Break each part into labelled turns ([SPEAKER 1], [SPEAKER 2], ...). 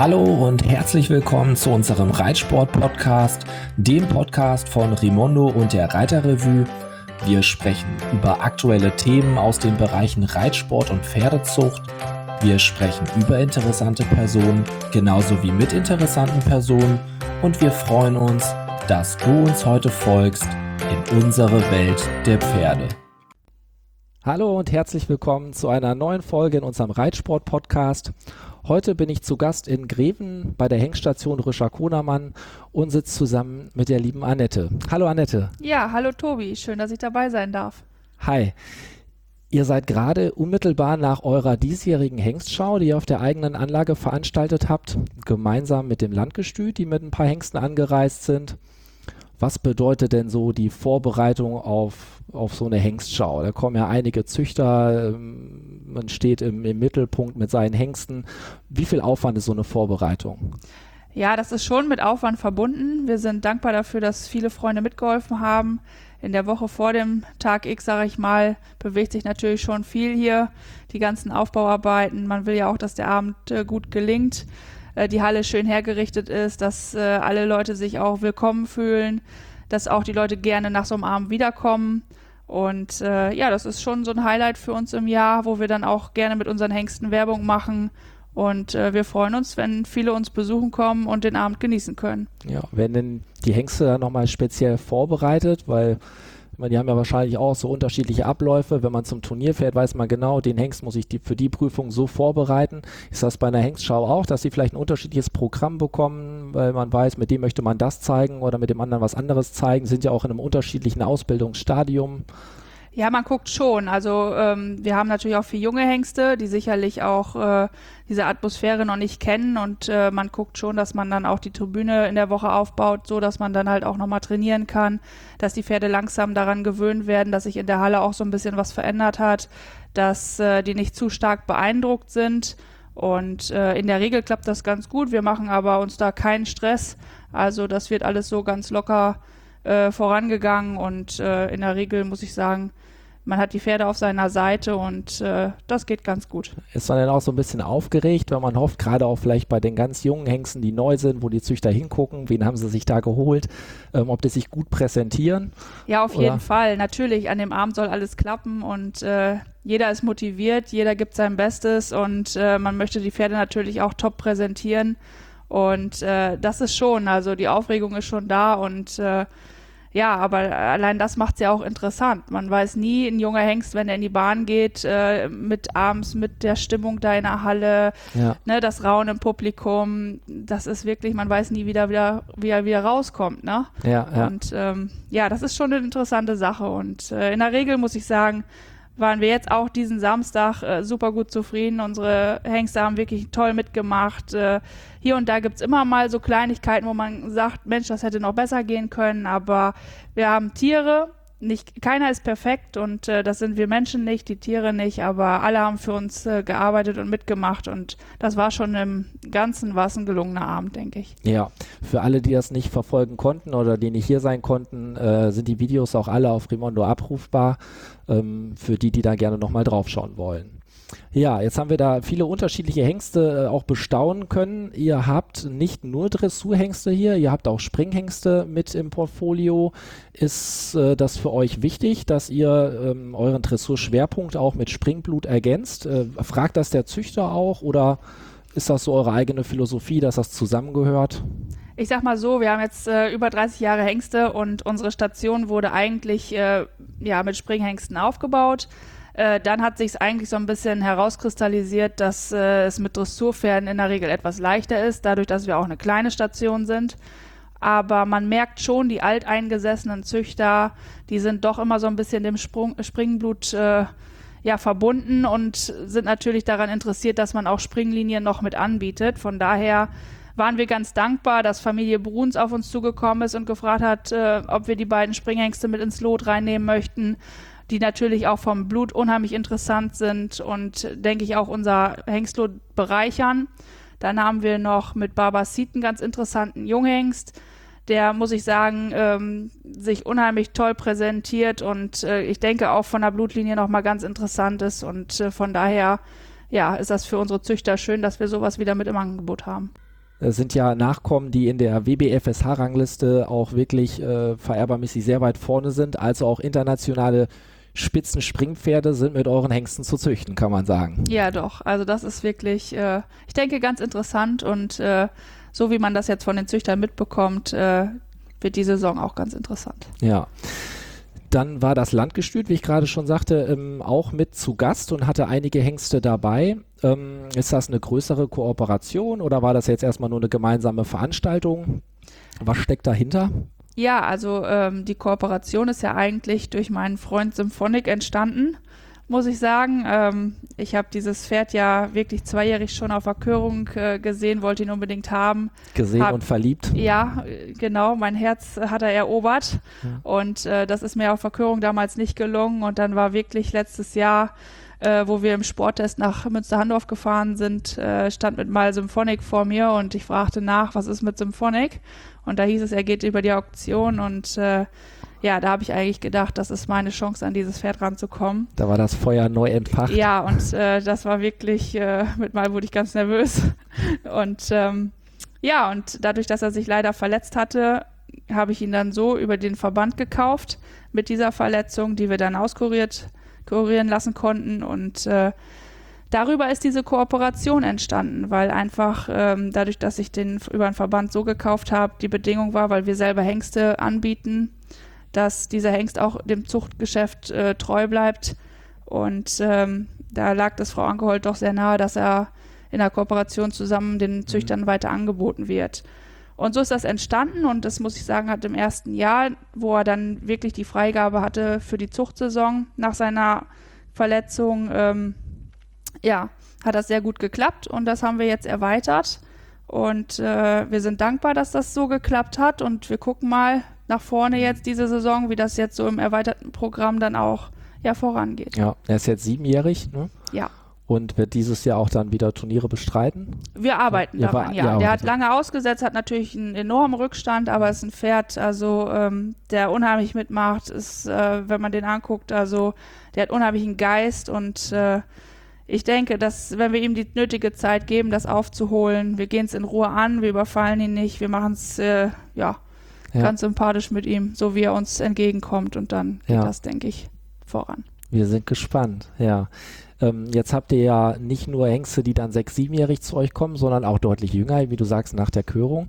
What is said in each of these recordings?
[SPEAKER 1] Hallo und herzlich willkommen zu unserem Reitsport-Podcast, dem Podcast von Rimondo und der Reiterrevue. Wir sprechen über aktuelle Themen aus den Bereichen Reitsport und Pferdezucht. Wir sprechen über interessante Personen, genauso wie mit interessanten Personen. Und wir freuen uns, dass du uns heute folgst in unsere Welt der Pferde.
[SPEAKER 2] Hallo und herzlich willkommen zu einer neuen Folge in unserem Reitsport-Podcast. Heute bin ich zu Gast in Greven bei der Hengststation Rischer-Konermann und sitze zusammen mit der lieben Annette. Hallo Annette.
[SPEAKER 3] Ja, hallo Tobi, schön, dass ich dabei sein darf.
[SPEAKER 2] Hi. Ihr seid gerade unmittelbar nach eurer diesjährigen Hengstschau, die ihr auf der eigenen Anlage veranstaltet habt, gemeinsam mit dem Landgestüt, die mit ein paar Hengsten angereist sind. Was bedeutet denn so die Vorbereitung auf so eine Hengstschau? Da kommen ja einige Züchter, man steht im Mittelpunkt mit seinen Hengsten. Wie viel Aufwand ist so eine Vorbereitung?
[SPEAKER 3] Ja, das ist schon mit Aufwand verbunden. Wir sind dankbar dafür, dass viele Freunde mitgeholfen haben. In der Woche vor dem Tag X, sage ich mal, bewegt sich natürlich schon viel hier. Die ganzen Aufbauarbeiten. Man will ja auch, dass der Abend gut gelingt, die Halle schön hergerichtet ist, dass alle Leute sich auch willkommen fühlen, dass auch die Leute gerne nach so einem Abend wiederkommen. Und ja, das ist schon so ein Highlight für uns im Jahr, wo wir dann auch gerne mit unseren Hengsten Werbung machen. Und wir freuen uns, wenn viele uns besuchen kommen und den Abend genießen können. Ja,
[SPEAKER 2] werden denn die Hengste dann nochmal speziell vorbereitet? Weil die haben ja wahrscheinlich auch so unterschiedliche Abläufe. Wenn man zum Turnier fährt, weiß man genau, den Hengst muss ich für die Prüfung so vorbereiten. Ist das bei einer Hengstschau auch, dass sie vielleicht ein unterschiedliches Programm bekommen, weil man weiß, mit dem möchte man das zeigen oder mit dem anderen was anderes zeigen? Sind ja auch in einem unterschiedlichen Ausbildungsstadium.
[SPEAKER 3] Ja, man guckt schon. Also wir haben natürlich auch viele junge Hengste, die sicherlich auch diese Atmosphäre noch nicht kennen und man guckt schon, dass man dann auch die Tribüne in der Woche aufbaut, so dass man dann halt auch nochmal trainieren kann, dass die Pferde langsam daran gewöhnt werden, dass sich in der Halle auch so ein bisschen was verändert hat, dass die nicht zu stark beeindruckt sind und in der Regel klappt das ganz gut. Wir machen aber uns da keinen Stress, also das wird alles so ganz locker vorangegangen und in der Regel muss ich sagen, man hat die Pferde auf seiner Seite und das geht ganz gut.
[SPEAKER 2] Ist man dann auch so ein bisschen aufgeregt, weil man hofft, gerade auch vielleicht bei den ganz jungen Hengsten, die neu sind, wo die Züchter hingucken, wen haben sie sich da geholt, ob die sich gut präsentieren?
[SPEAKER 3] Ja, auf jeden Fall. Natürlich, an dem Abend soll alles klappen und jeder ist motiviert, jeder gibt sein Bestes und man möchte die Pferde natürlich auch top präsentieren. Und das ist schon, also die Aufregung ist schon da und ja, aber allein das macht es ja auch interessant. Man weiß nie, ein junger Hengst, wenn er in die Bahn geht, mit abends, mit der Stimmung da in der Halle, ja, ne, das Raunen im Publikum, das ist wirklich, man weiß nie wie er wieder rauskommt, ne?
[SPEAKER 2] Ja, ja.
[SPEAKER 3] Und ja, das ist schon eine interessante Sache und in der Regel muss ich sagen, waren wir jetzt auch diesen Samstag super gut zufrieden. Unsere Hengste haben wirklich toll mitgemacht. Hier und da gibt's immer mal so Kleinigkeiten, wo man sagt, Mensch, das hätte noch besser gehen können. Aber wir haben Tiere, keiner ist perfekt und das sind wir Menschen nicht, die Tiere nicht. Aber alle haben für uns gearbeitet und mitgemacht und das war schon im Ganzen was ein gelungener Abend, denke ich.
[SPEAKER 2] Ja, für alle, die das nicht verfolgen konnten oder die nicht hier sein konnten, sind die Videos auch alle auf Rimondo abrufbar, für die da gerne nochmal draufschauen wollen. Ja, jetzt haben wir da viele unterschiedliche Hengste auch bestaunen können. Ihr habt nicht nur Dressurhengste hier, ihr habt auch Springhengste mit im Portfolio. Ist das für euch wichtig, dass ihr euren Dressurschwerpunkt auch mit Springblut ergänzt? Fragt das der Züchter auch oder ist das so eure eigene Philosophie, dass das zusammengehört?
[SPEAKER 3] Ich sag mal so, wir haben jetzt über 30 Jahre Hengste und unsere Station wurde eigentlich mit Springhengsten aufgebaut. Dann hat sich es eigentlich so ein bisschen herauskristallisiert, dass es mit Dressurpferden in der Regel etwas leichter ist, dadurch, dass wir auch eine kleine Station sind. Aber man merkt schon, die alteingesessenen Züchter, die sind doch immer so ein bisschen dem Springblut verbunden und sind natürlich daran interessiert, dass man auch Springlinien noch mit anbietet. Von daher waren wir ganz dankbar, dass Familie Bruns auf uns zugekommen ist und gefragt hat, ob wir die beiden Springhengste mit ins Lot reinnehmen möchten, die natürlich auch vom Blut unheimlich interessant sind und, denke ich, auch unser Hengstlot bereichern. Dann haben wir noch mit Barbasit einen ganz interessanten Junghengst, der, muss ich sagen, sich unheimlich toll präsentiert und ich denke auch von der Blutlinie nochmal ganz interessant ist und von daher ist das für unsere Züchter schön, dass wir sowas wieder mit im Angebot haben.
[SPEAKER 2] sind ja Nachkommen, die in der WBFSH-Rangliste auch wirklich vererbermäßig sehr weit vorne sind, also auch internationale Spitzenspringpferde sind mit euren Hengsten zu züchten, kann man sagen.
[SPEAKER 3] Ja, doch. Also das ist wirklich, ich denke, ganz interessant und so wie man das jetzt von den Züchtern mitbekommt, wird die Saison auch ganz interessant.
[SPEAKER 2] Ja. Dann war das Landgestüt, wie ich gerade schon sagte, auch mit zu Gast und hatte einige Hengste dabei. Ist das eine größere Kooperation oder war das jetzt erstmal nur eine gemeinsame Veranstaltung? Was steckt dahinter?
[SPEAKER 3] Ja, also die Kooperation ist ja eigentlich durch meinen Freund Symphonic entstanden, muss ich sagen. Ich habe dieses Pferd ja wirklich 2-jährig schon auf Verkörung gesehen, wollte ihn unbedingt haben.
[SPEAKER 2] Gesehen und verliebt.
[SPEAKER 3] Ja, genau, mein Herz hat er erobert und das ist mir auf Verkörung damals nicht gelungen und dann war wirklich letztes Jahr, wo wir im Sporttest nach Münster-Handorf gefahren sind, stand mit mal Symphonic vor mir und ich fragte nach, was ist mit Symphonic? Und da hieß es, er geht über die Auktion und ja, da habe ich eigentlich gedacht, das ist meine Chance, an dieses Pferd ranzukommen.
[SPEAKER 2] Da war das Feuer neu entfacht.
[SPEAKER 3] Ja, und das war wirklich, mit mal wurde ich ganz nervös. Und ja, und dadurch, dass er sich leider verletzt hatte, habe ich ihn dann so über den Verband gekauft mit dieser Verletzung, die wir dann auskurieren lassen konnten und darüber ist diese Kooperation entstanden, weil einfach dadurch, dass ich den über den Verband so gekauft habe, die Bedingung war, weil wir selber Hengste anbieten, dass dieser Hengst auch dem Zuchtgeschäft treu bleibt und da lag das Frau Angehold doch sehr nahe, dass er in der Kooperation zusammen den Züchtern weiter angeboten wird. Und so ist das entstanden und das muss ich sagen, hat im ersten Jahr, wo er dann wirklich die Freigabe hatte für die Zuchtsaison nach seiner Verletzung, ja, hat das sehr gut geklappt und das haben wir jetzt erweitert und wir sind dankbar, dass das so geklappt hat und wir gucken mal nach vorne jetzt diese Saison, wie das jetzt so im erweiterten Programm dann auch ja vorangeht.
[SPEAKER 2] Ja, er ist jetzt 7-jährig, ne?
[SPEAKER 3] Ja.
[SPEAKER 2] Und wird dieses Jahr auch dann wieder Turniere bestreiten?
[SPEAKER 3] Wir arbeiten daran, ja. Der hat lange ausgesetzt, hat natürlich einen enormen Rückstand, aber ist ein Pferd, also der unheimlich mitmacht, ist, wenn man den anguckt, also der hat unheimlichen Geist und ich denke, dass wenn wir ihm die nötige Zeit geben, das aufzuholen, wir gehen es in Ruhe an, wir überfallen ihn nicht, wir machen es ganz sympathisch mit ihm, so wie er uns entgegenkommt und dann geht das, denke ich, voran.
[SPEAKER 2] Wir sind gespannt, ja. Jetzt habt ihr ja nicht nur Hengste, die dann 6-, 7-jährig zu euch kommen, sondern auch deutlich jünger, wie du sagst, nach der Körung.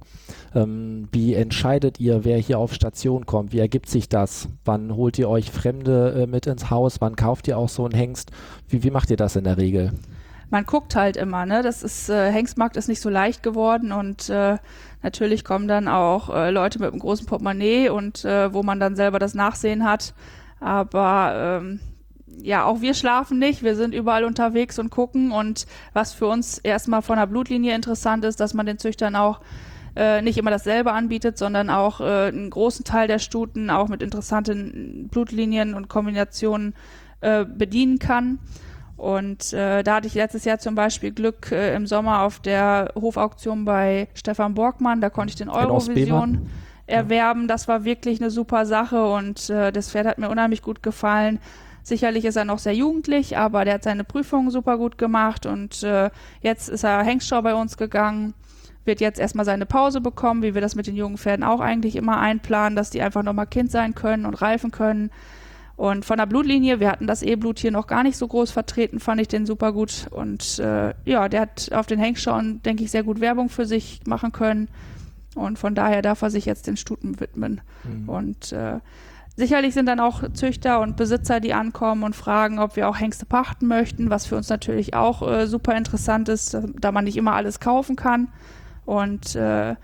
[SPEAKER 2] Wie entscheidet ihr, wer hier auf Station kommt? Wie ergibt sich das? Wann holt ihr euch Fremde mit ins Haus? Wann kauft ihr auch so einen Hengst? Wie macht ihr das in der Regel?
[SPEAKER 3] Man guckt halt immer, ne? Das ist, Hengstmarkt ist nicht so leicht geworden und natürlich kommen dann auch Leute mit einem großen Portemonnaie und wo man dann selber das Nachsehen hat. Aber ja, auch wir schlafen nicht, wir sind überall unterwegs und gucken und was für uns erstmal von der Blutlinie interessant ist, dass man den Züchtern auch nicht immer dasselbe anbietet, sondern auch einen großen Teil der Stuten auch mit interessanten Blutlinien und Kombinationen bedienen kann. Und da hatte ich letztes Jahr zum Beispiel Glück im Sommer auf der Hofauktion bei Stefan Borgmann, da konnte ich den Eurovision erwerben. Das war wirklich eine super Sache und das Pferd hat mir unheimlich gut gefallen. Sicherlich ist er noch sehr jugendlich, aber der hat seine Prüfungen super gut gemacht und jetzt ist er Hengstschau bei uns gegangen, wird jetzt erstmal seine Pause bekommen, wie wir das mit den jungen Pferden auch eigentlich immer einplanen, dass die einfach nochmal Kind sein können und reifen können. Und von der Blutlinie, wir hatten das E-Blut hier noch gar nicht so groß vertreten, fand ich den super gut und ja, der hat auf den Hengstschauen, denke ich, sehr gut Werbung für sich machen können und von daher darf er sich jetzt den Stuten widmen und sicherlich sind dann auch Züchter und Besitzer, die ankommen und fragen, ob wir auch Hengste pachten möchten, was für uns natürlich auch super interessant ist, da man nicht immer alles kaufen kann. Und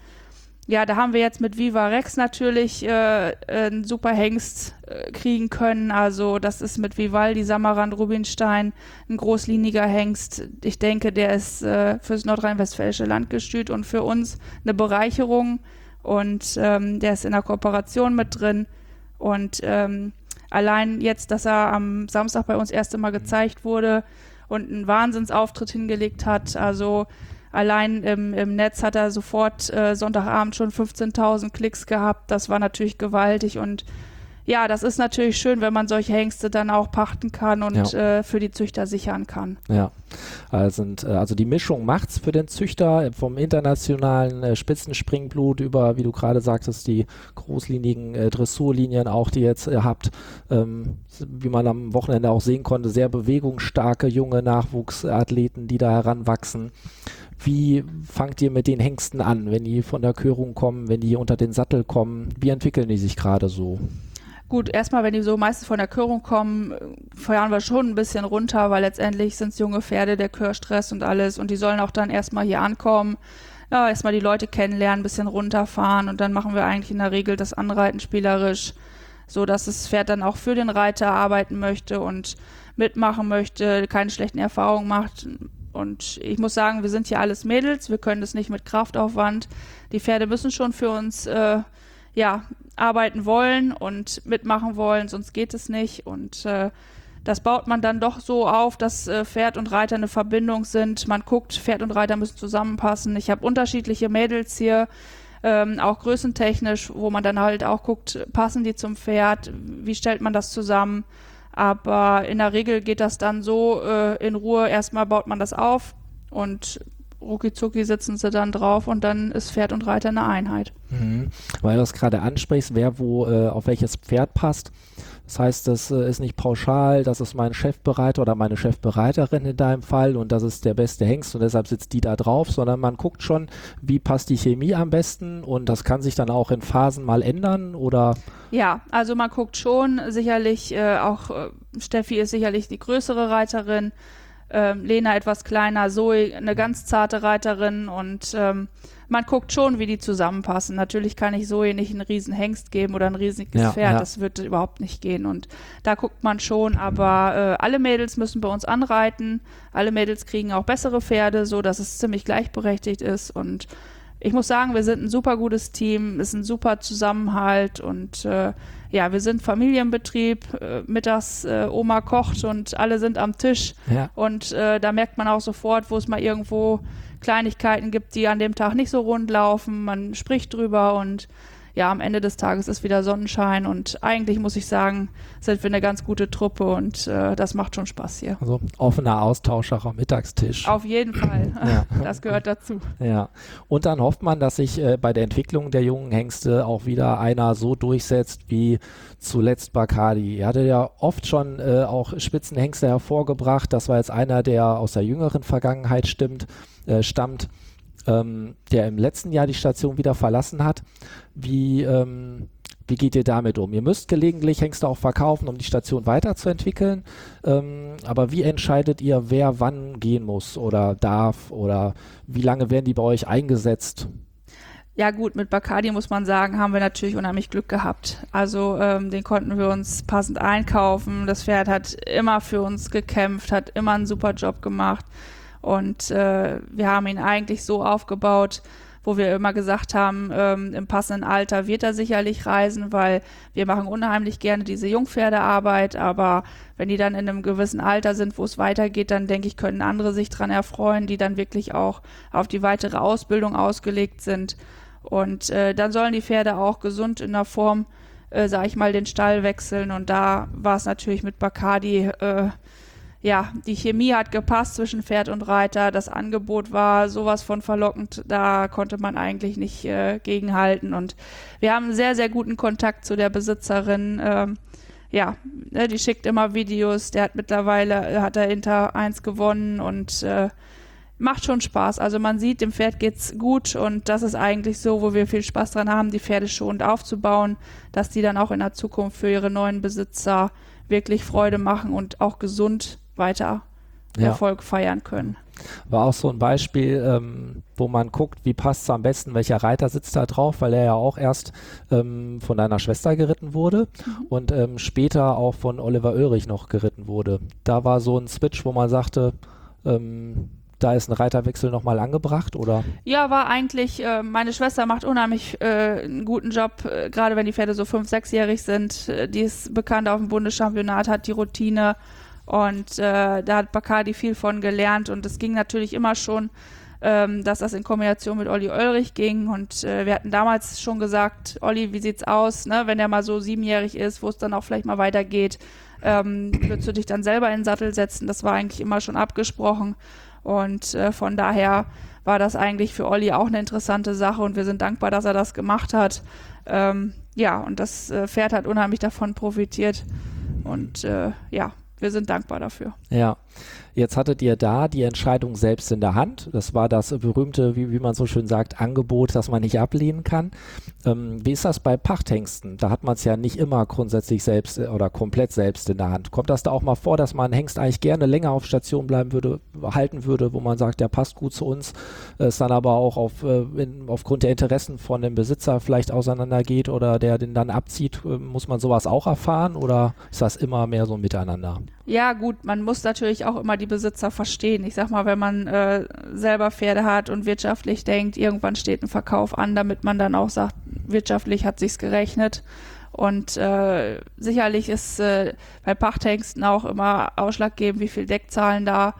[SPEAKER 3] ja, da haben wir jetzt mit Viva Rex natürlich einen super Hengst kriegen können. Also das ist mit Vivaldi, Samarand, Rubinstein ein großliniger Hengst. Ich denke, der ist fürs nordrhein-westfälische Landgestüt und für uns eine Bereicherung. Und der ist in der Kooperation mit drin. Und allein jetzt, dass er am Samstag bei uns erst einmal gezeigt wurde und einen Wahnsinnsauftritt hingelegt hat, also allein im Netz hat er sofort Sonntagabend schon 15.000 Klicks gehabt, das war natürlich gewaltig und ja, das ist natürlich schön, wenn man solche Hengste dann auch pachten kann und für die Züchter sichern kann.
[SPEAKER 2] Ja, also die Mischung macht's für den Züchter vom internationalen Spitzenspringblut über, wie du gerade sagtest, die großlinigen Dressurlinien auch, die ihr jetzt habt, wie man am Wochenende auch sehen konnte, sehr bewegungsstarke junge Nachwuchsathleten, die da heranwachsen. Wie fangt ihr mit den Hengsten an, wenn die von der Körung kommen, wenn die unter den Sattel kommen? Wie entwickeln die sich gerade so?
[SPEAKER 3] Gut, erstmal, wenn die so meistens von der Körung kommen, feuern wir schon ein bisschen runter, weil letztendlich sind es junge Pferde, der Körstress und alles. Und die sollen auch dann erstmal hier ankommen, ja, erstmal die Leute kennenlernen, ein bisschen runterfahren. Und dann machen wir eigentlich in der Regel das Anreiten spielerisch, so dass das Pferd dann auch für den Reiter arbeiten möchte und mitmachen möchte, keine schlechten Erfahrungen macht. Und ich muss sagen, wir sind hier alles Mädels, wir können das nicht mit Kraftaufwand. Die Pferde müssen schon für uns arbeiten wollen und mitmachen wollen, sonst geht es nicht. Und das baut man dann doch so auf, dass Pferd und Reiter eine Verbindung sind. Man guckt, Pferd und Reiter müssen zusammenpassen. Ich habe unterschiedliche Mädels hier, auch größentechnisch, wo man dann halt auch guckt, passen die zum Pferd, wie stellt man das zusammen. Aber in der Regel geht das dann so in Ruhe. Erstmal baut man das auf und rucki-zucki sitzen sie dann drauf und dann ist Pferd und Reiter eine Einheit.
[SPEAKER 2] Weil du das gerade ansprichst, wer wo auf welches Pferd passt. Das heißt, das ist nicht pauschal, das ist mein Chefbereiter oder meine Chefbereiterin in deinem Fall und das ist der beste Hengst und deshalb sitzt die da drauf, sondern man guckt schon, wie passt die Chemie am besten und das kann sich dann auch in Phasen mal ändern oder?
[SPEAKER 3] Ja, also man guckt schon, sicherlich Steffi ist sicherlich die größere Reiterin, Lena etwas kleiner, Zoe eine ganz zarte Reiterin und man guckt schon, wie die zusammenpassen. Natürlich kann ich Zoe nicht einen riesen Hengst geben oder ein riesiges Pferd, das wird überhaupt nicht gehen und da guckt man schon, aber alle Mädels müssen bei uns anreiten, alle Mädels kriegen auch bessere Pferde, so dass es ziemlich gleichberechtigt ist und ich muss sagen, wir sind ein super gutes Team, ist ein super Zusammenhalt und wir sind Familienbetrieb, mittags Oma kocht und alle sind am Tisch und da merkt man auch sofort, wo es mal irgendwo Kleinigkeiten gibt, die an dem Tag nicht so rund laufen, man spricht drüber und ja, am Ende des Tages ist wieder Sonnenschein und eigentlich muss ich sagen, sind wir eine ganz gute Truppe und das macht schon Spaß hier.
[SPEAKER 2] Also offener Austausch auch am Mittagstisch.
[SPEAKER 3] Auf jeden Fall, das gehört dazu.
[SPEAKER 2] Ja, und dann hofft man, dass sich bei der Entwicklung der jungen Hengste auch wieder einer so durchsetzt wie zuletzt Bacardi. Er hatte ja oft schon auch Spitzenhengste hervorgebracht, das war jetzt einer, der aus der jüngeren Vergangenheit stammt, der im letzten Jahr die Station wieder verlassen hat. Wie geht ihr damit um? Ihr müsst gelegentlich Hengste auch verkaufen, um die Station weiterzuentwickeln. Aber wie entscheidet ihr, wer wann gehen muss oder darf? Oder wie lange werden die bei euch eingesetzt?
[SPEAKER 3] Ja gut, mit Bacardi muss man sagen, haben wir natürlich unheimlich Glück gehabt. Also den konnten wir uns passend einkaufen. Das Pferd hat immer für uns gekämpft, hat immer einen super Job gemacht. Und wir haben ihn eigentlich so aufgebaut, wo wir immer gesagt haben, im passenden Alter wird er sicherlich reisen, weil wir machen unheimlich gerne diese Jungpferdearbeit, aber wenn die dann in einem gewissen Alter sind, wo es weitergeht, dann denke ich, können andere sich dran erfreuen, die dann wirklich auch auf die weitere Ausbildung ausgelegt sind. Und dann sollen die Pferde auch gesund in der Form, sag ich mal, den Stall wechseln und da war es natürlich mit Bacardi die Chemie hat gepasst zwischen Pferd und Reiter, das Angebot war sowas von verlockend, da konnte man eigentlich nicht gegenhalten und wir haben einen sehr, sehr guten Kontakt zu der Besitzerin, die schickt immer Videos, der hat mittlerweile, hat er Inter 1 gewonnen und macht schon Spaß, also man sieht, dem Pferd geht's gut und das ist eigentlich so, wo wir viel Spaß dran haben, die Pferde schonend aufzubauen, dass die dann auch in der Zukunft für ihre neuen Besitzer wirklich Freude machen und auch gesund weiter Erfolg feiern können.
[SPEAKER 2] War auch so ein Beispiel, wo man guckt, wie passt es am besten, welcher Reiter sitzt da drauf, weil er ja auch erst von deiner Schwester geritten wurde und später auch von Oliver Oelrich noch geritten wurde. Da war so ein Switch, wo man sagte, da ist ein Reiterwechsel nochmal angebracht, oder? Ja,
[SPEAKER 3] war eigentlich, meine Schwester macht unheimlich einen guten Job, gerade wenn die Pferde so 5-, 6-jährig sind. Die ist bekannt auf dem Bundeschampionat, hat die Routine und da hat Bacardi viel von gelernt und es ging natürlich immer schon dass das in Kombination mit Olli Oelrich ging. Und wir hatten damals schon gesagt, Olli, wie sieht's aus, ne? Wenn er mal so 7-jährig ist, wo es dann auch vielleicht mal weitergeht, würdest du dich dann selber in den Sattel setzen? Das war eigentlich immer schon abgesprochen. Und von daher war das eigentlich für Olli auch eine interessante Sache und wir sind dankbar, dass er das gemacht hat. Und das Pferd hat unheimlich davon profitiert und wir sind dankbar dafür.
[SPEAKER 2] Ja, jetzt hattet ihr da die Entscheidung selbst in der Hand. Das war das berühmte, wie man so schön sagt, Angebot, das man nicht ablehnen kann. Wie ist das bei Pachthengsten? Da hat man es ja nicht immer grundsätzlich selbst oder komplett selbst in der Hand. Kommt das da auch mal vor, dass man einen Hengst eigentlich gerne länger auf Station halten würde, wo man sagt, der passt gut zu uns, es dann aber auch aufgrund der Interessen von dem Besitzer vielleicht auseinandergeht oder der den dann abzieht? Muss man sowas auch erfahren oder ist das immer mehr so ein Miteinander?
[SPEAKER 3] Ja gut, man muss natürlich auch immer die Besitzer verstehen. Ich sag mal, wenn man selber Pferde hat und wirtschaftlich denkt, irgendwann steht ein Verkauf an, damit man dann auch sagt, wirtschaftlich hat sich's gerechnet. Und sicherlich ist bei Pachthengsten auch immer ausschlaggebend, wie viel Deckzahlen da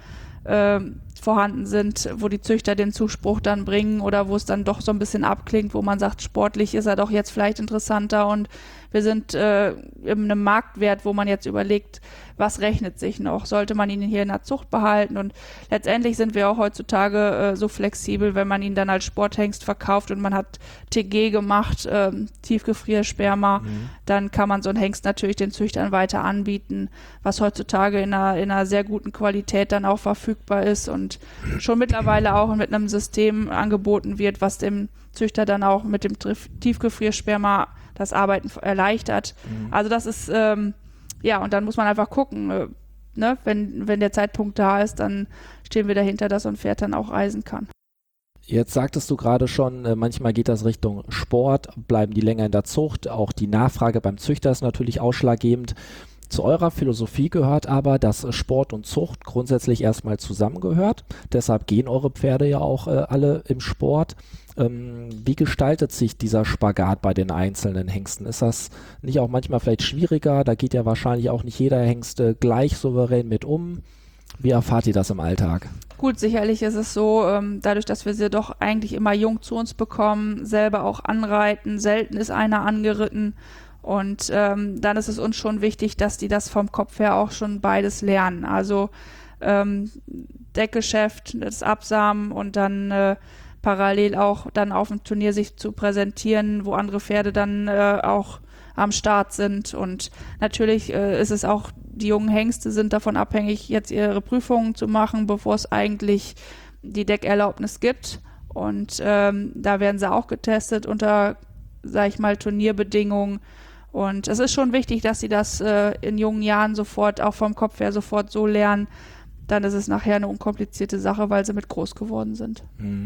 [SPEAKER 3] vorhanden sind, wo die Züchter den Zuspruch dann bringen oder wo es dann doch so ein bisschen abklingt, wo man sagt, sportlich ist er doch jetzt vielleicht interessanter und wir sind in einem Marktwert, wo man jetzt überlegt, was rechnet sich noch? Sollte man ihn hier in der Zucht behalten? Und letztendlich sind wir auch heutzutage so flexibel, wenn man ihn dann als Sporthengst verkauft und man hat TG gemacht, Tiefgefriersperma, dann kann man so einen Hengst natürlich den Züchtern weiter anbieten, was heutzutage in einer sehr guten Qualität dann auch verfügbar ist und schon mittlerweile auch mit einem System angeboten wird, was dem Züchter dann auch mit dem Tiefgefriersperma das Arbeiten erleichtert. Also das ist, und dann muss man einfach gucken, wenn der Zeitpunkt da ist, dann stehen wir dahinter, dass so ein Pferd dann auch reisen kann.
[SPEAKER 2] Jetzt sagtest du gerade schon, manchmal geht das Richtung Sport, bleiben die länger in der Zucht, auch die Nachfrage beim Züchter ist natürlich ausschlaggebend. Zu eurer Philosophie gehört aber, dass Sport und Zucht grundsätzlich erstmal zusammengehört. Deshalb gehen eure Pferde ja auch alle im Sport. Wie gestaltet sich dieser Spagat bei den einzelnen Hengsten? Ist das nicht auch manchmal vielleicht schwieriger? Da geht ja wahrscheinlich auch nicht jeder Hengst gleich souverän mit um. Wie erfahrt ihr das im Alltag?
[SPEAKER 3] Gut, sicherlich ist es so, dadurch, dass wir sie doch eigentlich immer jung zu uns bekommen, selber auch anreiten, selten ist einer angeritten. Und dann ist es uns schon wichtig, dass die das vom Kopf her auch schon beides lernen. Also Deckgeschäft, das Absamen und dann parallel auch dann auf dem Turnier sich zu präsentieren, wo andere Pferde dann auch am Start sind. Und natürlich ist es auch, die jungen Hengste sind davon abhängig, jetzt ihre Prüfungen zu machen, bevor es eigentlich die Deckerlaubnis gibt. Und da werden sie auch getestet unter, sag ich mal, Turnierbedingungen. Und es ist schon wichtig, dass sie das in jungen Jahren sofort, auch vom Kopf her sofort so lernen. Dann ist es nachher eine unkomplizierte Sache, weil sie mit groß geworden sind.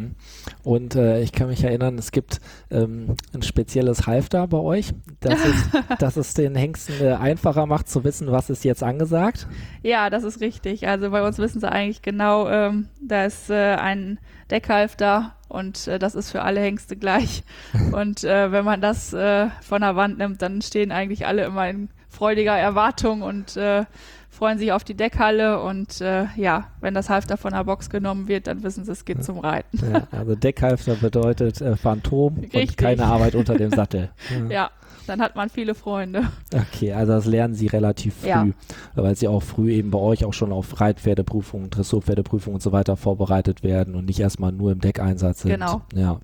[SPEAKER 2] Und ich kann mich erinnern, es gibt ein spezielles Halfter bei euch, dass es den Hengsten einfacher macht zu wissen, was ist jetzt angesagt.
[SPEAKER 3] Ja, das ist richtig. Also bei uns wissen sie eigentlich genau, da ist ein Deckhalfter und das ist für alle Hengste gleich. Und wenn man das von der Wand nimmt, dann stehen eigentlich alle immer in freudiger Erwartung und freuen sich auf die Deckhalle und wenn das Halfter von der Box genommen wird, dann wissen sie, es geht zum Reiten.
[SPEAKER 2] Ja, also Deckhalfter bedeutet Phantom
[SPEAKER 3] Richtig.
[SPEAKER 2] Und keine Arbeit unter dem Sattel.
[SPEAKER 3] Ja, dann hat man viele Freunde.
[SPEAKER 2] Okay, also das lernen sie relativ früh, weil sie auch früh eben bei euch auch schon auf Reitpferdeprüfungen, Dressurpferdeprüfungen und so weiter vorbereitet werden und nicht erstmal nur im Deckeinsatz sind.
[SPEAKER 3] Genau.
[SPEAKER 2] Ja.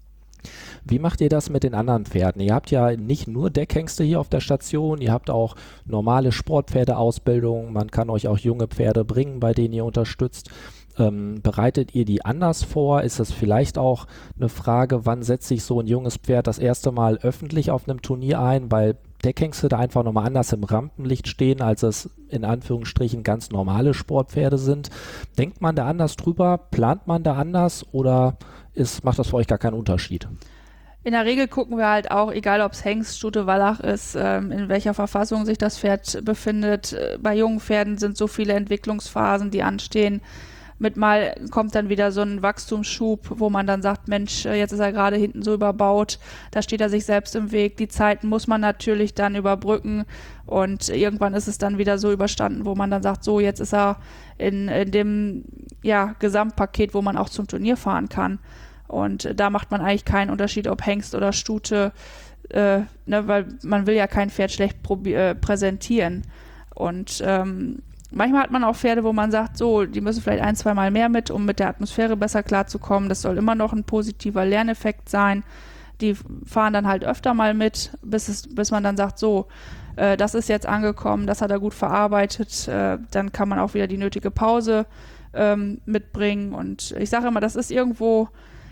[SPEAKER 2] Wie macht ihr das mit den anderen Pferden? Ihr habt ja nicht nur Deckhengste hier auf der Station, ihr habt auch normale Sportpferdeausbildung, man kann euch auch junge Pferde bringen, bei denen ihr unterstützt. Bereitet ihr die anders vor? Ist es vielleicht auch eine Frage, wann setzt sich so ein junges Pferd das erste Mal öffentlich auf einem Turnier ein, weil Deckhengste da einfach nochmal anders im Rampenlicht stehen, als es in Anführungsstrichen ganz normale Sportpferde sind. Denkt man da anders drüber? Plant man da anders oder macht das für euch gar keinen Unterschied?
[SPEAKER 3] In der Regel gucken wir halt auch, egal ob es Hengst, Stute, Wallach ist, in welcher Verfassung sich das Pferd befindet. Bei jungen Pferden sind so viele Entwicklungsphasen, die anstehen. mit mal kommt dann wieder so ein Wachstumsschub, wo man dann sagt, Mensch, jetzt ist er gerade hinten so überbaut, da steht er sich selbst im Weg. Die Zeiten muss man natürlich dann überbrücken und irgendwann ist es dann wieder so überstanden, wo man dann sagt, so jetzt ist er in dem Gesamtpaket, wo man auch zum Turnier fahren kann. Und da macht man eigentlich keinen Unterschied, ob Hengst oder Stute, weil man will ja kein Pferd schlecht präsentieren. Und manchmal hat man auch Pferde, wo man sagt, so, die müssen vielleicht 1-2 Mal mehr mit, um mit der Atmosphäre besser klarzukommen. Das soll immer noch ein positiver Lerneffekt sein. Die fahren dann halt öfter mal mit, bis man dann sagt, so, das ist jetzt angekommen, das hat er gut verarbeitet. Dann kann man auch wieder die nötige Pause mitbringen. Und ich sage immer, das ist irgendwo,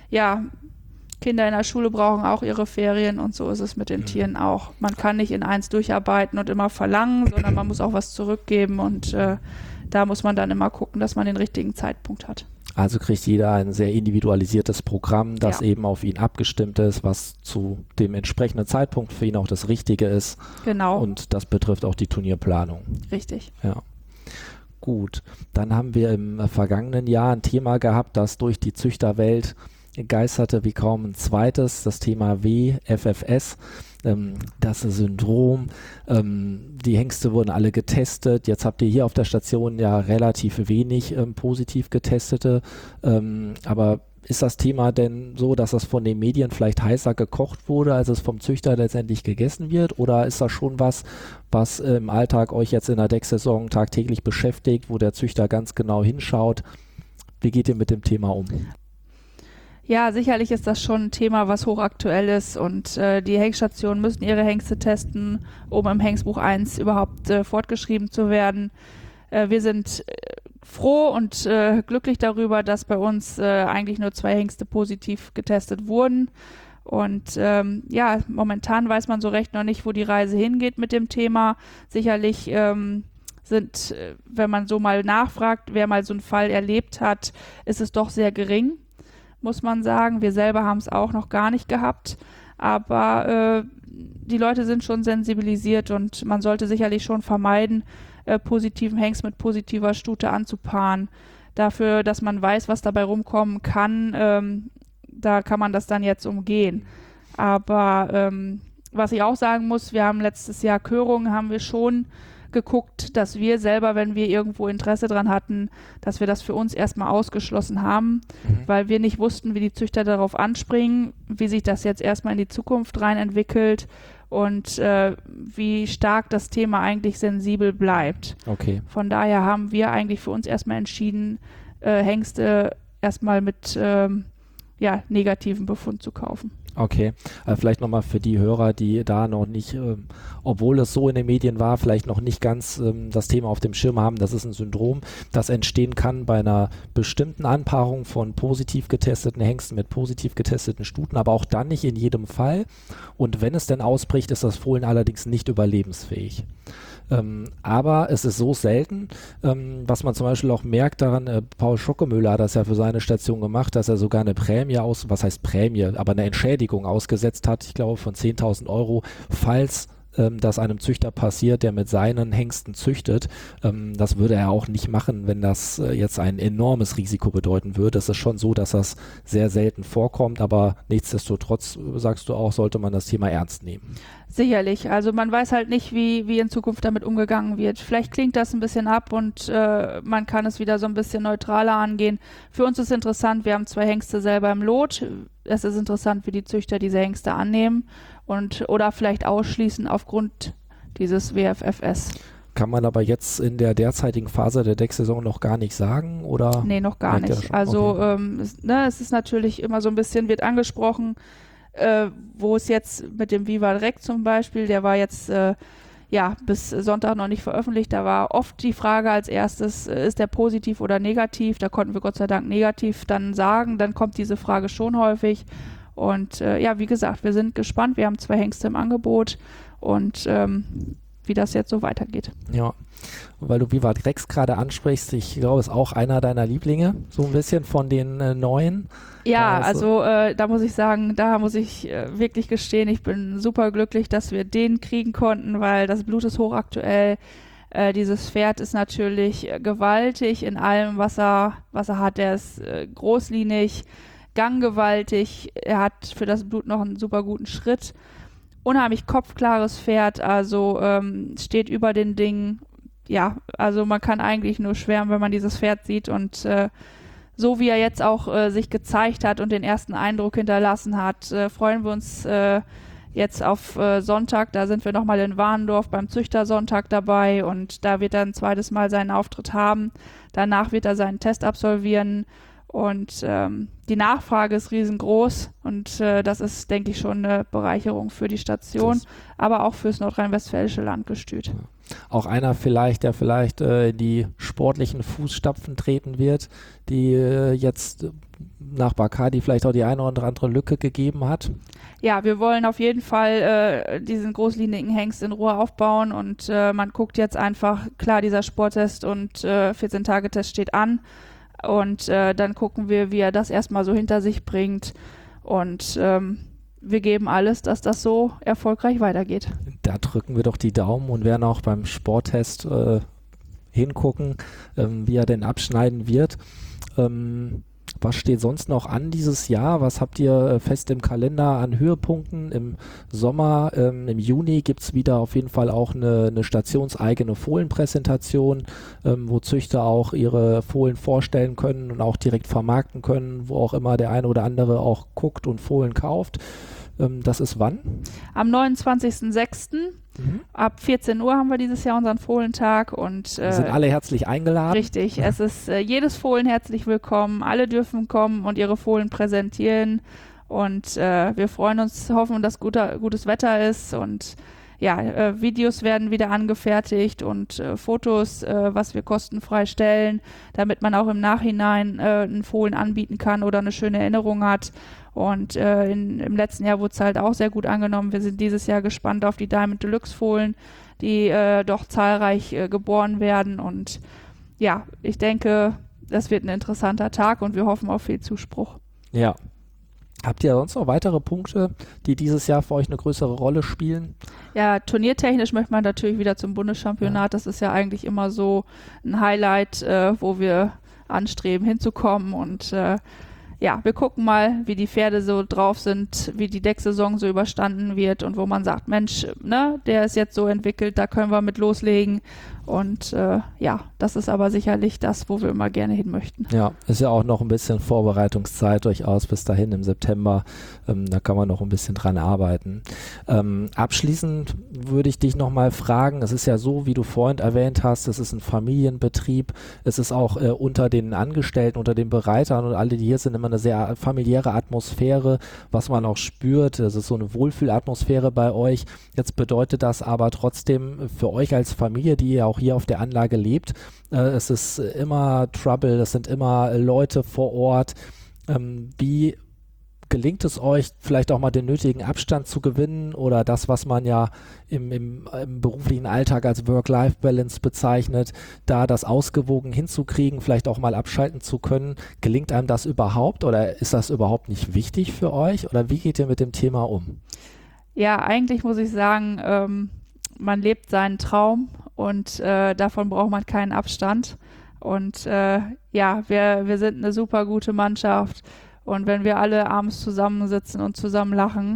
[SPEAKER 3] Kinder in der Schule brauchen auch ihre Ferien und so ist es mit den Tieren auch. Man kann nicht in eins durcharbeiten und immer verlangen, sondern man muss auch was zurückgeben und da muss man dann immer gucken, dass man den richtigen Zeitpunkt hat.
[SPEAKER 2] Also kriegt jeder ein sehr individualisiertes Programm, das eben auf ihn abgestimmt ist, was zu dem entsprechenden Zeitpunkt für ihn auch das Richtige ist.
[SPEAKER 3] Genau.
[SPEAKER 2] Und das betrifft auch die Turnierplanung.
[SPEAKER 3] Richtig.
[SPEAKER 2] Ja. Gut, dann haben wir im vergangenen Jahr ein Thema gehabt, das durch die Züchterwelt geisterte wie kaum ein zweites, das Thema WFFS, das Syndrom. Die Hengste wurden alle getestet. Jetzt habt ihr hier auf der Station ja relativ wenig positiv getestete. Aber ist das Thema denn so, dass das von den Medien vielleicht heißer gekocht wurde, als es vom Züchter letztendlich gegessen wird? Oder ist das schon was im Alltag euch jetzt in der Decksaison tagtäglich beschäftigt, wo der Züchter ganz genau hinschaut? Wie geht ihr mit dem Thema um?
[SPEAKER 3] Ja, sicherlich ist das schon ein Thema, was hochaktuell ist und die Hengststationen müssen ihre Hengste testen, um im Hengstbuch 1 überhaupt fortgeschrieben zu werden. Wir sind froh und glücklich darüber, dass bei uns eigentlich nur 2 Hengste positiv getestet wurden. Und momentan weiß man so recht noch nicht, wo die Reise hingeht mit dem Thema. Sicherlich sind, wenn man so mal nachfragt, wer mal so einen Fall erlebt hat, ist es doch sehr gering, muss man sagen. Wir selber haben es auch noch gar nicht gehabt, aber die Leute sind schon sensibilisiert und man sollte sicherlich schon vermeiden, positiven Hengst mit positiver Stute anzupaaren. Dafür, dass man weiß, was dabei rumkommen kann, da kann man das dann jetzt umgehen. Aber was ich auch sagen muss, wir haben letztes Jahr Körungen, haben wir schon geguckt, dass wir selber, wenn wir irgendwo Interesse dran hatten, dass wir das für uns erstmal ausgeschlossen haben, weil wir nicht wussten, wie die Züchter darauf anspringen, wie sich das jetzt erstmal in die Zukunft rein entwickelt und wie stark das Thema eigentlich sensibel bleibt.
[SPEAKER 2] Okay.
[SPEAKER 3] Von daher haben wir eigentlich für uns erstmal entschieden, Hengste erstmal mit negativen Befund zu kaufen.
[SPEAKER 2] Okay, vielleicht nochmal für die Hörer, die da noch nicht, obwohl es so in den Medien war, vielleicht noch nicht ganz das Thema auf dem Schirm haben. Das ist ein Syndrom, das entstehen kann bei einer bestimmten Anpaarung von positiv getesteten Hengsten mit positiv getesteten Stuten, aber auch dann nicht in jedem Fall. Und wenn es denn ausbricht, ist das Fohlen allerdings nicht überlebensfähig. Aber es ist so selten, was man zum Beispiel auch merkt daran, Paul Schockemöller hat das ja für seine Station gemacht, dass er sogar eine Prämie was heißt Prämie, aber eine Entschädigung ausgesetzt hat, ich glaube von 10.000 €, falls das einem Züchter passiert, der mit seinen Hengsten züchtet. Das würde er auch nicht machen, wenn das jetzt ein enormes Risiko bedeuten würde. Es ist schon so, dass das sehr selten vorkommt, aber nichtsdestotrotz, sagst du auch, sollte man das Thema ernst nehmen.
[SPEAKER 3] Sicherlich. Also man weiß halt nicht, wie in Zukunft damit umgegangen wird. Vielleicht klingt das ein bisschen ab und man kann es wieder so ein bisschen neutraler angehen. Für uns ist interessant, wir haben 2 Hengste selber im Lot. Es ist interessant, wie die Züchter diese Hengste annehmen oder vielleicht ausschließen aufgrund dieses WFFS.
[SPEAKER 2] Kann man aber jetzt in der derzeitigen Phase der Decksaison noch gar nicht sagen, oder?
[SPEAKER 3] Nee, noch gar nicht. Also okay. Es ist natürlich immer so ein bisschen, wird angesprochen, wo es jetzt mit dem Viva Rec zum Beispiel, der war jetzt bis Sonntag noch nicht veröffentlicht, da war oft die Frage als erstes, ist der positiv oder negativ? Da konnten wir Gott sei Dank negativ dann sagen, dann kommt diese Frage schon häufig und wie gesagt, wir sind gespannt, wir haben 2 Hengste im Angebot und wie das jetzt so weitergeht.
[SPEAKER 2] Ja, weil du Viva Rex gerade ansprichst, ich glaube, ist auch einer deiner Lieblinge, so ein bisschen von den neuen.
[SPEAKER 3] Ja, also da muss ich sagen, wirklich gestehen, ich bin super glücklich, dass wir den kriegen konnten, weil das Blut ist hochaktuell. Dieses Pferd ist natürlich gewaltig in allem, was er hat. Er ist großlinig, ganggewaltig, er hat für das Blut noch einen super guten Schritt. Unheimlich kopfklares Pferd, also steht über den Dingen. Ja, also man kann eigentlich nur schwärmen, wenn man dieses Pferd sieht und so wie er jetzt auch sich gezeigt hat und den ersten Eindruck hinterlassen hat, freuen wir uns jetzt auf Sonntag. Da sind wir nochmal in Warndorf beim Züchtersonntag dabei und da wird er ein zweites Mal seinen Auftritt haben. Danach wird er seinen Test absolvieren und die Nachfrage ist riesengroß und das ist, denke ich, schon eine Bereicherung für die Station, aber auch fürs nordrhein-westfälische Landgestüt.
[SPEAKER 2] Ja. Auch einer vielleicht, der vielleicht in die sportlichen Fußstapfen treten wird, die jetzt nach Bacardi vielleicht auch die eine oder andere Lücke gegeben hat.
[SPEAKER 3] Ja, wir wollen auf jeden Fall diesen großlinigen Hengst in Ruhe aufbauen und man guckt jetzt einfach, klar, dieser Sporttest und 14-Tage-Test steht an und dann gucken wir, wie er das erstmal so hinter sich bringt und wir geben alles, dass das so erfolgreich weitergeht.
[SPEAKER 2] Da drücken wir doch die Daumen und werden auch beim Sporttest hingucken, wie er denn abschneiden wird. Was steht sonst noch an dieses Jahr? Was habt ihr fest im Kalender an Höhepunkten? Im Sommer, im Juni gibt es wieder auf jeden Fall auch eine stationseigene Fohlenpräsentation, wo Züchter auch ihre Fohlen vorstellen können und auch direkt vermarkten können, wo auch immer der eine oder andere auch guckt und Fohlen kauft. Das ist wann?
[SPEAKER 3] Am 29.06. Ab 14 Uhr haben wir dieses Jahr unseren Fohlentag und
[SPEAKER 2] sind alle herzlich eingeladen.
[SPEAKER 3] Richtig, es ist jedes Fohlen herzlich willkommen, alle dürfen kommen und ihre Fohlen präsentieren und wir freuen uns, hoffen, dass gutes Wetter ist und ja, Videos werden wieder angefertigt und Fotos, was wir kostenfrei stellen, damit man auch im Nachhinein einen Fohlen anbieten kann oder eine schöne Erinnerung hat. Und im letzten Jahr wurde es halt auch sehr gut angenommen. Wir sind dieses Jahr gespannt auf die Diamond Deluxe Fohlen, die doch zahlreich geboren werden. Und ja, ich denke, das wird ein interessanter Tag und wir hoffen auf viel Zuspruch.
[SPEAKER 2] Ja. Habt ihr sonst noch weitere Punkte, die dieses Jahr für euch eine größere Rolle spielen?
[SPEAKER 3] Ja, turniertechnisch möchte man natürlich wieder zum Bundeschampionat. Ja. Das ist ja eigentlich immer so ein Highlight, wo wir anstreben hinzukommen und ja, wir gucken mal, wie die Pferde so drauf sind, wie die Decksaison so überstanden wird und wo man sagt, Mensch, ne, der ist jetzt so entwickelt, da können wir mit loslegen. Und ja, das ist aber sicherlich das, wo wir immer gerne hin möchten.
[SPEAKER 2] Ja, ist ja auch noch ein bisschen Vorbereitungszeit durchaus bis dahin im September. Da kann man noch ein bisschen dran arbeiten. Abschließend würde ich dich nochmal fragen, es ist ja so, wie du vorhin erwähnt hast, es ist ein Familienbetrieb, es ist auch unter den Angestellten, unter den Bereitern und alle, die hier sind, immer eine sehr familiäre Atmosphäre, was man auch spürt. Es ist so eine Wohlfühlatmosphäre bei euch. Jetzt bedeutet das aber trotzdem für euch als Familie, die ihr auch hier auf der Anlage lebt, es ist immer Trouble, es sind immer Leute vor Ort. Wie gelingt es euch, vielleicht auch mal den nötigen Abstand zu gewinnen oder das, was man ja im beruflichen Alltag als Work-Life-Balance bezeichnet, da das ausgewogen hinzukriegen, vielleicht auch mal abschalten zu können? Gelingt einem das überhaupt oder ist das überhaupt nicht wichtig für euch oder wie geht ihr mit dem Thema um?
[SPEAKER 3] Ja, eigentlich muss ich sagen, man lebt seinen Traum und davon braucht man keinen Abstand. Und ja, wir sind eine super gute Mannschaft und wenn wir alle abends zusammensitzen und zusammen lachen,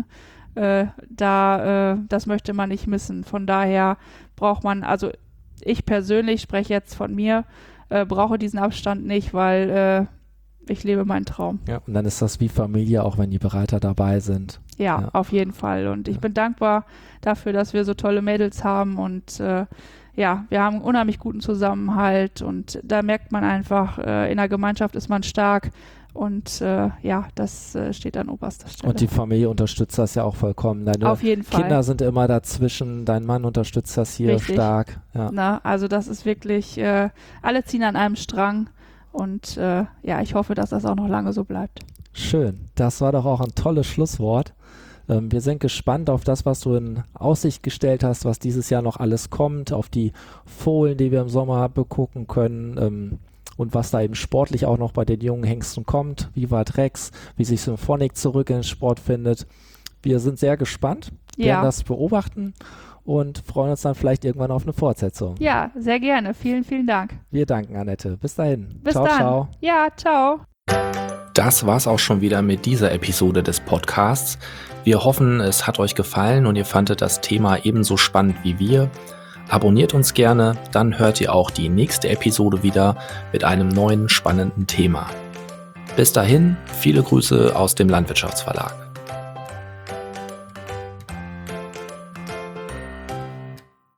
[SPEAKER 3] das möchte man nicht missen. Von daher braucht man, also ich persönlich spreche jetzt von mir, brauche diesen Abstand nicht, weil ich lebe meinen Traum.
[SPEAKER 2] Ja, und dann ist das wie Familie, auch wenn die Bereiter dabei sind.
[SPEAKER 3] Ja, auf jeden Fall. Und ich bin dankbar dafür, dass wir so tolle Mädels haben und ja, wir haben einen unheimlich guten Zusammenhalt und da merkt man einfach, in der Gemeinschaft ist man stark und ja, das steht an oberster Stelle.
[SPEAKER 2] Und die Familie unterstützt das ja auch vollkommen. Deine
[SPEAKER 3] auf jeden Fall.
[SPEAKER 2] Kinder sind immer dazwischen, dein Mann unterstützt das hier
[SPEAKER 3] richtig
[SPEAKER 2] stark. Ja.
[SPEAKER 3] Na, also das ist wirklich, alle ziehen an einem Strang und ja, ich hoffe, dass das auch noch lange so bleibt.
[SPEAKER 2] Schön, das war doch auch ein tolles Schlusswort. Wir sind gespannt auf das, was du in Aussicht gestellt hast, was dieses Jahr noch alles kommt, auf die Fohlen, die wir im Sommer begucken können und was da eben sportlich auch noch bei den jungen Hengsten kommt, Vivat Rex, wie sich Symphonic zurück in den Sport findet. Wir sind sehr gespannt, werden das beobachten und freuen uns dann vielleicht irgendwann auf eine Fortsetzung.
[SPEAKER 3] Ja, sehr gerne. Vielen, vielen Dank.
[SPEAKER 2] Wir danken, Annette. Bis dahin.
[SPEAKER 3] Bis
[SPEAKER 2] ciao,
[SPEAKER 3] dann.
[SPEAKER 2] Ciao.
[SPEAKER 3] Ja, ciao.
[SPEAKER 1] Das war's auch schon wieder mit dieser Episode des Podcasts. Wir hoffen, es hat euch gefallen und ihr fandet das Thema ebenso spannend wie wir. Abonniert uns gerne, dann hört ihr auch die nächste Episode wieder mit einem neuen spannenden Thema. Bis dahin, viele Grüße aus dem Landwirtschaftsverlag.